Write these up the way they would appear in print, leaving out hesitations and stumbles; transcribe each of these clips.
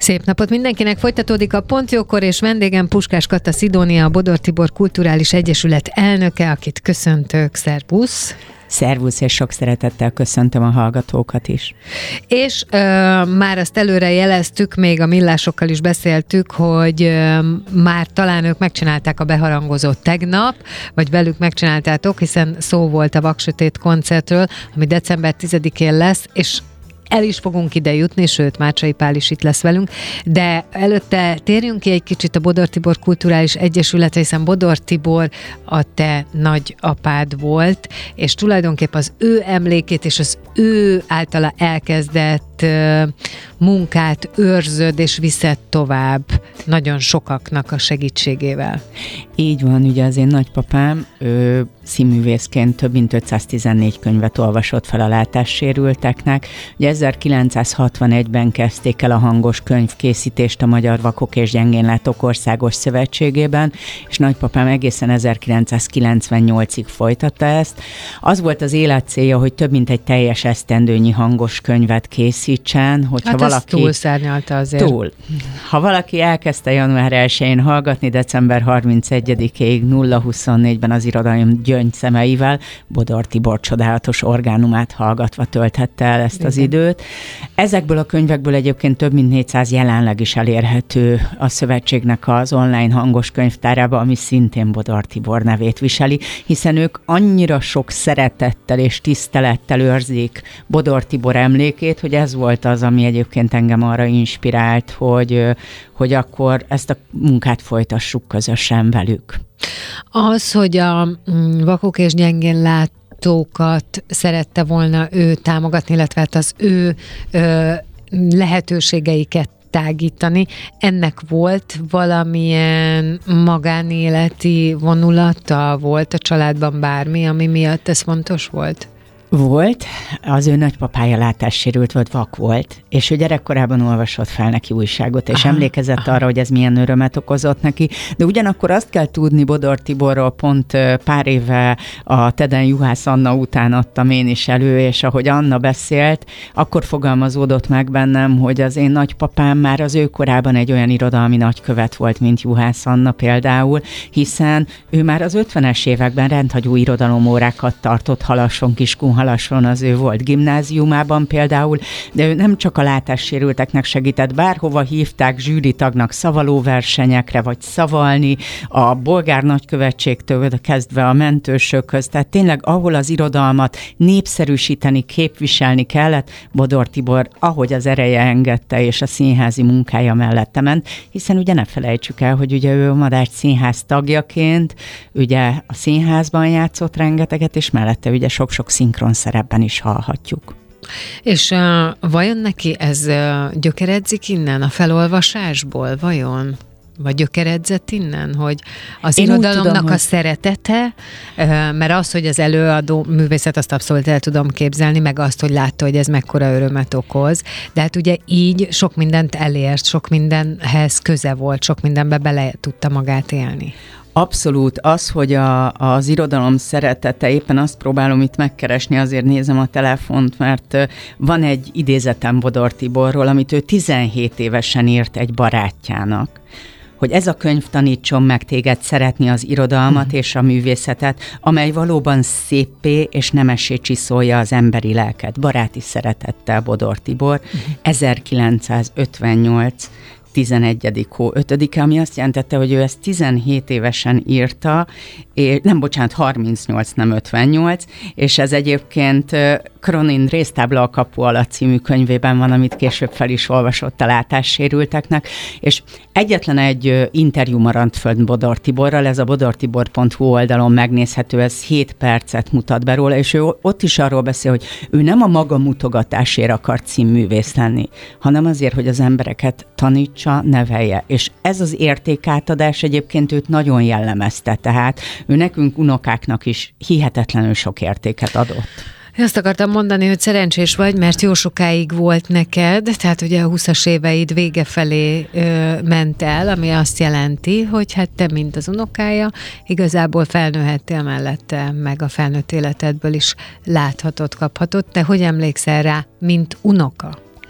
Szép napot mindenkinek, folytatódik a Pontjókor, és vendégem Puskás Kata Szidónia, a Bodor Tibor Kulturális Egyesület elnöke, akit köszöntök. Szervusz! Szervusz, és sok szeretettel köszöntöm a hallgatókat is. És már azt előre jeleztük, még a Millásokkal is beszéltük, hogy már talán ők megcsinálták a beharangozott tegnap, vagy velük megcsináltátok, hiszen szó volt a Vaksötét koncertről, ami december 10-én lesz, és el is fogunk ide jutni, sőt, Mácsai Pál is itt lesz velünk, de előtte térjünk ki egy kicsit a Bodor Tibor Kulturális Egyesületre, hiszen Bodor Tibor a te nagyapád volt, és tulajdonképpen az ő emlékét és az ő általa elkezdett munkát őrzöd és viszed tovább nagyon sokaknak a segítségével. Így van, ugye az én nagypapám, ő színművészként több mint 514 könyvet olvasott fel a látássérülteknek. Ugye 1961-ben kezdték el a hangos könyvkészítést a Magyar Vakok és Gyengénlátók Országos Szövetségében, és nagypapám egészen 1998-ig folytatta ezt. Az volt az életcélja, hogy több mint egy teljes esztendőnyi hangos könyvet készítsen, hogyha hát valaki... túlszárnyalta azért. Túl. Ha valaki elkezdte január 1-én hallgatni, december 31-ig 0-24-ben az irodalom gyöngyszemeivel Bodor Tibor csodálatos orgánumát hallgatva tölthette el ezt az időt. Ezekből a könyvekből egyébként több mint 400 jelenleg is elérhető a szövetségnek az online hangos könyvtárába, ami szintén Bodor Tibor nevét viseli, hiszen ők annyira sok szeretettel és tisztelettel őrzik Bodor Tibor emlékét, hogy ez volt az, ami egyébként engem arra inspirált, hogy akkor ezt a munkát folytassuk közösen velük. Az, hogy a vakok és gyengénlátókat szerette volna ő támogatni, illetve hát az ő lehetőségeiket tágítani, ennek volt valamilyen magánéleti vonulata, volt a családban bármi, ami miatt ez fontos volt? Volt, az ő nagypapája látássérült volt, vak volt, és ő gyerekkorában olvasott fel neki újságot, és emlékezett arra, hogy ez milyen örömet okozott neki, de ugyanakkor azt kell tudni Bodor Tiborról, pont pár éve a Teden Juhász Anna után adtam én is elő, és ahogy Anna beszélt, akkor fogalmazódott meg bennem, hogy az én nagypapám már az ő korában egy olyan irodalmi nagykövet volt, mint Juhász Anna például, hiszen ő már az 50-es években rendhagyó irodalomórákat tartott Halasson, Kiskunhalasson, az ő volt gimnáziumában például, de ő nem csak a látássérülteknek segített, bárhova hívták zsűritagnak szavalóversenyekre, vagy szavalni, a bolgár nagykövetségtől kezdve a mentősökhöz, tehát tényleg ahol az irodalmat népszerűsíteni, képviselni kellett, Bodor Tibor, ahogy az ereje engedte, és a színházi munkája mellette ment, hiszen ugye ne felejtsük el, hogy ugye ő a Madách Színház tagjaként, ugye a színházban játszott rengeteget, és mellette ugye sok-sok szinkron szerepben is hallhatjuk. És vajon neki ez gyökeredzik innen, a felolvasásból, vajon? Vagy gyökeredzett innen, hogy az irodalomnak a szeretete, mert az, hogy az előadó művészet, azt abszolút el tudom képzelni, meg azt, hogy látta, hogy ez mekkora örömet okoz, de hát ugye így sok mindent elért, sok mindenhez köze volt, sok mindenbe bele tudta magát élni. Abszolút. Az, hogy az irodalom szeretete, éppen azt próbálom itt megkeresni, azért nézem a telefont, mert van egy idézetem Bodor Tiborról, amit ő 17 évesen írt egy barátjának, hogy ez a könyv tanítson meg téged szeretni az irodalmat és a művészetet, amely valóban széppé és nemessé csiszolja az emberi lelket. Baráti szeretettel, Bodor Tibor, 1958 11. hó 5-e, ami azt jelentette, hogy ő ezt 17 évesen írta, és, 38, nem 58, és ez egyébként Kronin Résztábla a kapu alatt című könyvében van, amit később fel is olvasott a látássérülteknek, és egyetlen egy interjú maradt fönt Bodor Tiborral, ez a bodortibor.hu oldalon megnézhető, ez 7 percet mutat be róla, és ő ott is arról beszél, hogy ő nem a maga mutogatásért akart színművész lenni, hanem azért, hogy az embereket tanítsa, nevelje. És ez az értékátadás egyébként őt nagyon jellemezte, tehát ő nekünk unokáknak is hihetetlenül sok értéket adott. Azt akartam mondani, hogy szerencsés vagy, mert jó sokáig volt neked, tehát ugye a 20-as éveid vége felé ment el, ami azt jelenti, hogy hát te, mint az unokája, igazából felnőhettél mellette, meg a felnőtt életedből is láthatod, kaphatod. Te hogy emlékszel rá, mint unoka?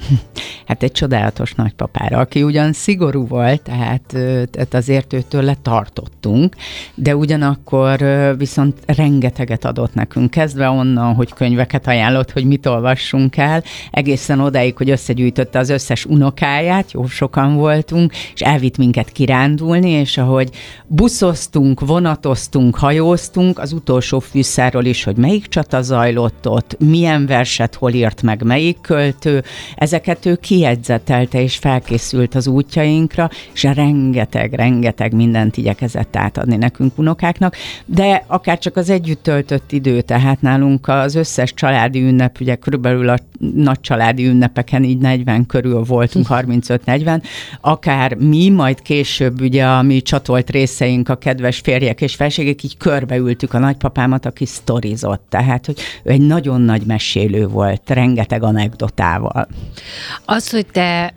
Hát egy csodálatos nagypapára, aki ugyan szigorú volt, tehát azért őtől tartottunk, de ugyanakkor viszont rengeteget adott nekünk, kezdve onnan, hogy könyveket ajánlott, hogy mit olvassunk el, egészen odáig, hogy összegyűjtötte az összes unokáját, jó sokan voltunk, és elvitt minket kirándulni, és ahogy buszoztunk, vonatoztunk, hajóztunk, az utolsó fűszáról is, hogy melyik csata zajlott ott, milyen verset hol írt meg melyik költő, ezeket ő kijegyzetelte és felkészült az útjainkra, és rengeteg mindent igyekezett átadni nekünk unokáknak, de akár csak az együtt töltött idő, tehát nálunk az összes családi ünnep, ugye körülbelül a nagy családi ünnepeken így 40 körül voltunk, 35-40, akár mi, majd később ugye a mi csatolt részeink, a kedves férjek és feleségek, így körbeültük a nagypapámat, aki sztorizott, tehát hogy ő egy nagyon nagy mesélő volt, rengeteg anekdotával. Az, hogy te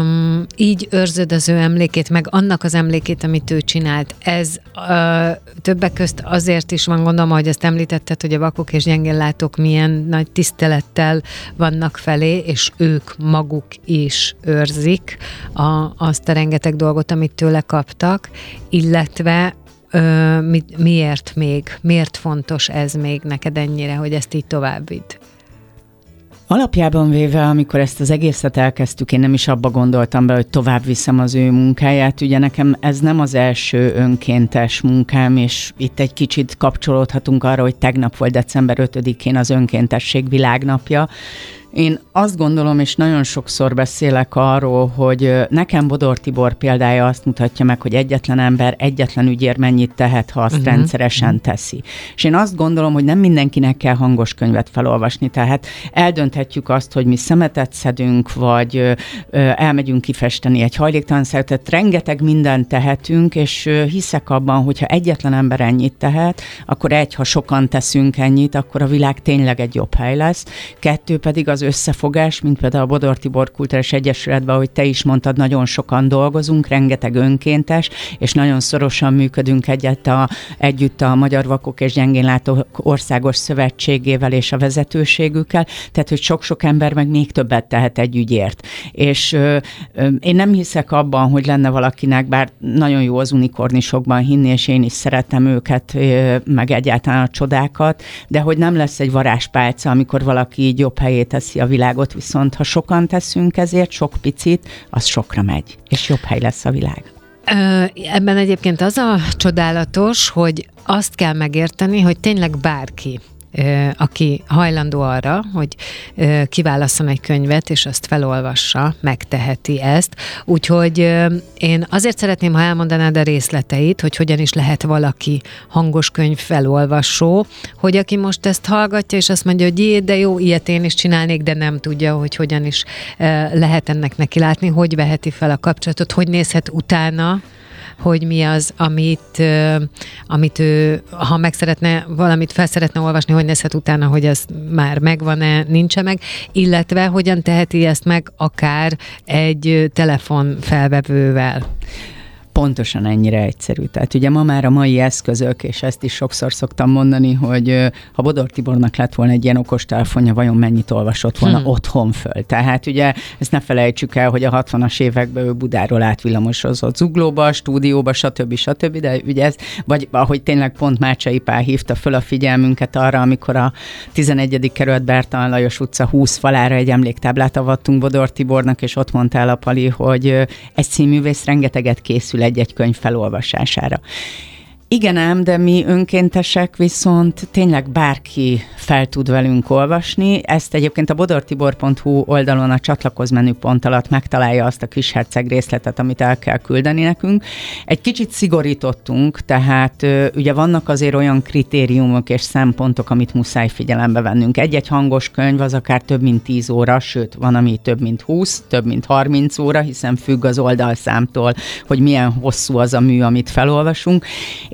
így őrzöd az ő emlékét, meg annak az emlékét, amit ő csinált, ez többek közt azért is van, gondolom, hogy ezt említetted, hogy a vakok és gyengéllátók milyen nagy tisztelettel vannak felé, és ők maguk is őrzik azt a rengeteg dolgot, amit tőle kaptak, illetve miért még? Miért fontos ez még neked ennyire, hogy ezt így tovább vidd? Alapjában véve, amikor ezt az egészet elkezdtük, én nem is abba gondoltam be, hogy tovább viszem az ő munkáját. Ugye nekem ez nem az első önkéntes munkám, és itt egy kicsit kapcsolódhatunk arra, hogy tegnap volt december 5-én az önkéntesség világnapja. Én azt gondolom, és nagyon sokszor beszélek arról, hogy nekem Bodor Tibor példája azt mutatja meg, hogy egyetlen ember, egyetlen ügyért mennyit tehet, ha azt rendszeresen teszi. És én azt gondolom, hogy nem mindenkinek kell hangos könyvet felolvasni, tehát eldönthetjük azt, hogy mi szemetet szedünk, vagy elmegyünk kifesteni egy hajléktalan szeretet, rengeteg mindent tehetünk, és hiszek abban, hogyha egyetlen ember ennyit tehet, akkor ha sokan teszünk ennyit, akkor a világ tényleg egy jobb hely lesz. 2 pedig az összefogás, mint például a Bodor Tibor Kulturális Egyesületben, ahogy te is mondtad, nagyon sokan dolgozunk, rengeteg önkéntes, és nagyon szorosan működünk együtt a Magyar Vakok és Gyengénlátók Országos Szövetségével és a vezetőségükkel, tehát, hogy sok-sok ember meg még többet tehet egy ügyért. És én nem hiszek abban, hogy lenne valakinek, bár nagyon jó az unikornisokban hinni, és én is szeretem őket, meg egyáltalán a csodákat, de hogy nem lesz egy varázspálca, amikor valaki így jobb helyé teszi a világot, viszont ha sokan teszünk ezért, sok picit, az sokra megy, és jobb hely lesz a világ. Ebben egyébként az a csodálatos, hogy azt kell megérteni, hogy tényleg bárki, aki hajlandó arra, hogy kiválasszon egy könyvet, és azt felolvassa, megteheti ezt. Úgyhogy én azért szeretném, ha elmondanád a részleteit, hogy hogyan is lehet valaki hangos könyv felolvasó, hogy aki most ezt hallgatja, és azt mondja, hogy de jó, ilyet én is csinálnék, de nem tudja, hogy hogyan is lehet ennek neki látni, hogy veheti fel a kapcsolatot, hogy nézhet utána, hogy mi az, amit ő, ha meg szeretne, valamit fel szeretne olvasni, hogy nézhet utána, hogy ez már megvan-e, nincs-e meg, illetve hogyan teheti ezt meg akár egy telefonfelvevővel. Pontosan ennyire egyszerű. Tehát ugye ma már a mai eszközök, és ezt is sokszor szoktam mondani, hogy ha Bodor Tibornak lett volna egy ilyen okostelefonja, vajon mennyit olvasott volna otthon föl. Tehát ugye ezt ne felejtsük el, hogy a 60-as években ő Budáról átvillamosozott Zuglóba, stúdióba, stb. De ugye ez, vagy ahogy tényleg pont Mácsai Pál hívta föl a figyelmünket arra, amikor a 11. kerület Bertalan Lajos utca 20 falára egy emléktáblát avattunk Bodor Tibornak, és ott mondta el a Pali, hogy egy színművész rengeteget készül egy könyv felolvasására. Igen ám, de mi önkéntesek viszont tényleg bárki fel tud velünk olvasni. Ezt egyébként a bodortibor.hu oldalon a csatlakozz menüpont alatt megtalálja azt a kisherceg részletet, amit el kell küldeni nekünk. Egy kicsit szigorítottunk, tehát ugye vannak azért olyan kritériumok és szempontok, amit muszáj figyelembe vennünk. Egy hangos könyv az akár több mint 10 óra, sőt, van, ami több mint 20, több mint 30 óra, hiszen függ az oldalszámtól, hogy milyen hosszú az a mű, amit felolvasunk. És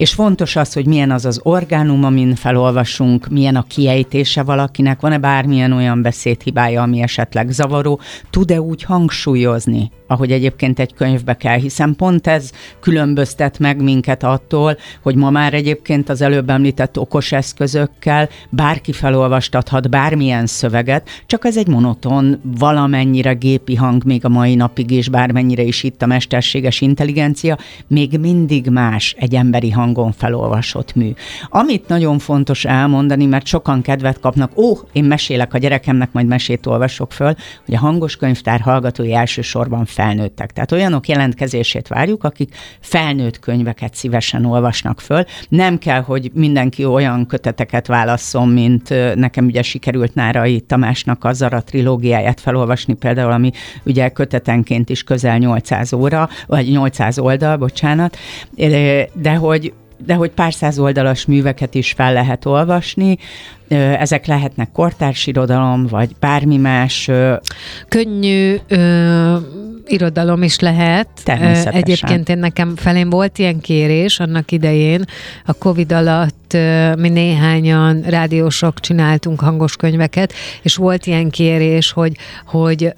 És fontos az, hogy milyen az az orgánum, amin felolvasunk, milyen a kiejtése valakinek, van-e bármilyen olyan beszédhibája, ami esetleg zavaró, tud-e úgy hangsúlyozni, ahogy egyébként egy könyvbe kell, hiszen pont ez különböztet meg minket attól, hogy ma már egyébként az előbb említett okos eszközökkel bárki felolvastathat bármilyen szöveget, csak ez egy monoton, valamennyire gépi hang még a mai napig is, bármennyire is itt a mesterséges intelligencia, még mindig más egy emberi hangon felolvasott mű. Amit nagyon fontos elmondani, mert sokan kedvet kapnak, én mesélek a gyerekemnek, majd mesét olvasok föl, hogy a Hangos Könyvtár hallgatói elsősorban felnőttek. Tehát olyanok jelentkezését várjuk, akik felnőtt könyveket szívesen olvasnak föl. Nem kell, hogy mindenki olyan köteteket válasszon, mint nekem ugye sikerült Nárai Tamásnak a Zara trilógiáját felolvasni, például, ami ugye kötetenként is közel 800 óra, vagy 800 oldal, bocsánat, de hogy pár száz oldalas műveket is fel lehet olvasni, ezek lehetnek kortárs irodalom, vagy bármi más. Könnyű irodalom is lehet. Természetesen. Egyébként nekem felém volt ilyen kérés annak idején, a Covid alatt mi néhányan rádiósok csináltunk hangos könyveket, és volt ilyen kérés, hogy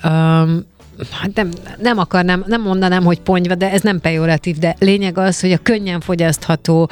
nem mondanám, hogy ponyva, de ez nem pejoratív, de lényeg az, hogy a könnyen fogyasztható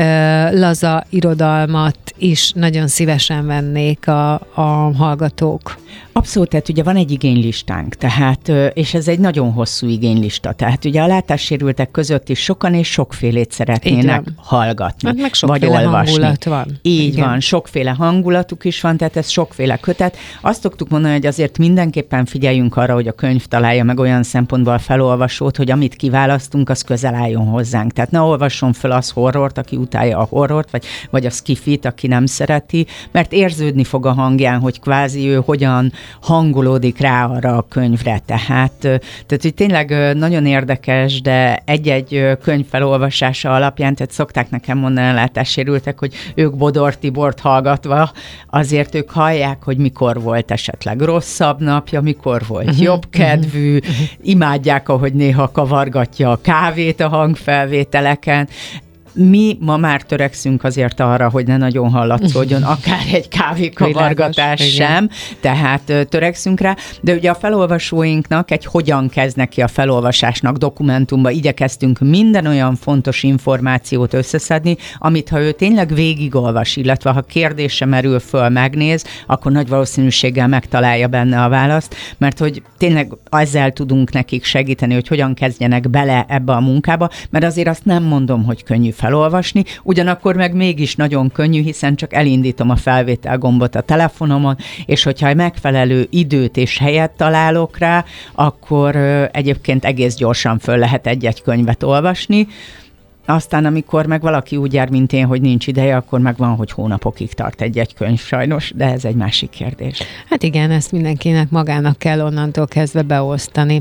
laza irodalmat is nagyon szívesen vennék a hallgatók. Abszolút, tehát ugye van egy igénylistánk, tehát, és ez egy nagyon hosszú igénylista, tehát ugye a látássérültek között is sokan és sokfélét szeretnének hallgatni, hát meg vagy olvasni. Hangulat van. Így igen. Van, sokféle hangulatuk is van, tehát ez sokféle kötet. Azt szoktuk mondani, hogy azért mindenképpen figyeljünk arra, hogy a könyv találja meg olyan szempontból a felolvasót, hogy amit kiválasztunk, az közel álljon hozzánk. Tehát ne olvasson fel az horrort, aki utálja a horrort, vagy a skifit, aki nem szereti, mert érződni fog a hangján, hogy kvázi ő hogyan hangolódik rá arra a könyvre. Tehát hogy tényleg nagyon érdekes, de egy-egy könyv felolvasása alapján, tehát szokták nekem mondani a látássérültek, hogy ők Bodor Tibort hallgatva, azért ők hallják, hogy mikor volt esetleg rosszabb napja, mikor volt jobb kedvű, imádják, ahogy néha kavargatja a kávét a hangfelvételeken. Mi ma már törekszünk azért arra, hogy ne nagyon hallatszódjon akár egy kávékavargatás sem, tehát törekszünk rá, de ugye a felolvasóinknak egy hogyan kezd neki a felolvasásnak dokumentumba igyekeztünk minden olyan fontos információt összeszedni, amit ha ő tényleg végigolvas, illetve ha kérdése merül föl, megnéz, akkor nagy valószínűséggel megtalálja benne a választ, mert hogy tényleg ezzel tudunk nekik segíteni, hogy hogyan kezdjenek bele ebbe a munkába, mert azért azt nem mondom, hogy könnyű felolvasni, ugyanakkor meg mégis nagyon könnyű, hiszen csak elindítom a felvétel gombot a telefonomon, és hogyha megfelelő időt és helyet találok rá, akkor egyébként egész gyorsan föl lehet egy-egy könyvet olvasni. Aztán, amikor meg valaki úgy jár, mint én, hogy nincs ideje, akkor meg van, hogy hónapokig tart egy-egy könyv sajnos, de ez egy másik kérdés. Hát igen, ezt mindenkinek magának kell onnantól kezdve beosztani.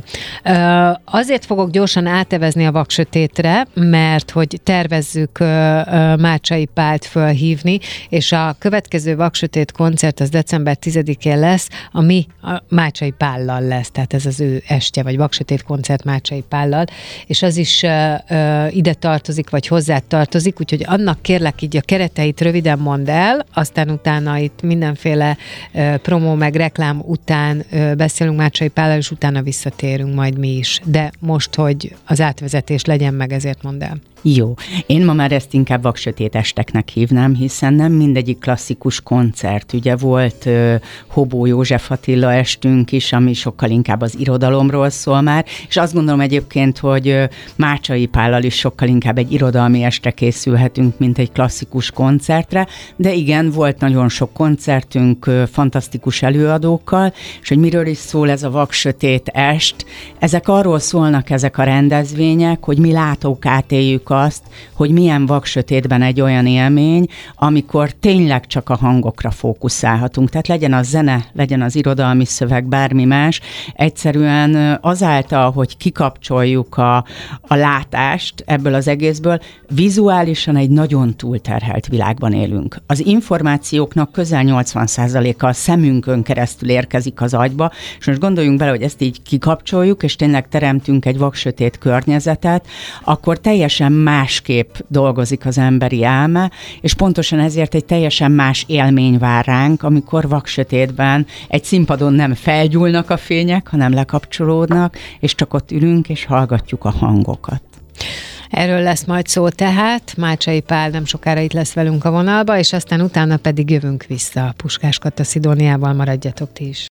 Azért fogok gyorsan átevezni a Vaksötétre, mert hogy tervezzük Mácsai Pált fölhívni, és a következő Vaksötét koncert az december 10-én lesz, ami a Mácsai Pállal lesz, tehát ez az ő estje, vagy Vaksötét koncert Mácsai Pállal, és az is ide tartozik, vagy hozzá tartozik, úgyhogy annak kérlek így a kereteit röviden mondd el, aztán utána itt mindenféle promó meg reklám után beszélünk Mácsai Pállal, és utána visszatérünk majd mi is. De most, hogy az átvezetés legyen meg, ezért mondd el. Jó. Én ma már ezt inkább Vaksötét esteknek hívnám, hiszen nem mindegyik klasszikus koncert. Ugye volt Hobó József Attila estünk is, ami sokkal inkább az irodalomról szól már, és azt gondolom egyébként, hogy Mácsai Pállal is sokkal inkább egy irodalmi estre készülhetünk, mint egy klasszikus koncertre, de igen, volt nagyon sok koncertünk fantasztikus előadókkal, és hogy miről is szól ez a Vaksötét est. Ezek arról szólnak, ezek a rendezvények, hogy mi látók átéljük azt, hogy milyen vaksötétben egy olyan élmény, amikor tényleg csak a hangokra fókuszálhatunk. Tehát legyen az zene, legyen az irodalmi szöveg, bármi más. Egyszerűen azáltal, hogy kikapcsoljuk a látást ebből az egész részből vizuálisan egy nagyon túlterhelt világban élünk. Az információknak közel 80%-a a szemünkön keresztül érkezik az agyba, és most gondoljunk bele, hogy ezt így kikapcsoljuk, és tényleg teremtünk egy vaksötét környezetet, akkor teljesen másképp dolgozik az emberi elme, és pontosan ezért egy teljesen más élmény vár ránk, amikor vaksötétben egy színpadon nem felgyúlnak a fények, hanem lekapcsolódnak, és csak ott ülünk, és hallgatjuk a hangokat. Erről lesz majd szó tehát. Mácsai Pál nem sokára itt lesz velünk a vonalba, és aztán utána pedig jövünk vissza. Puskás Kata Szidóniával, maradjatok ti is.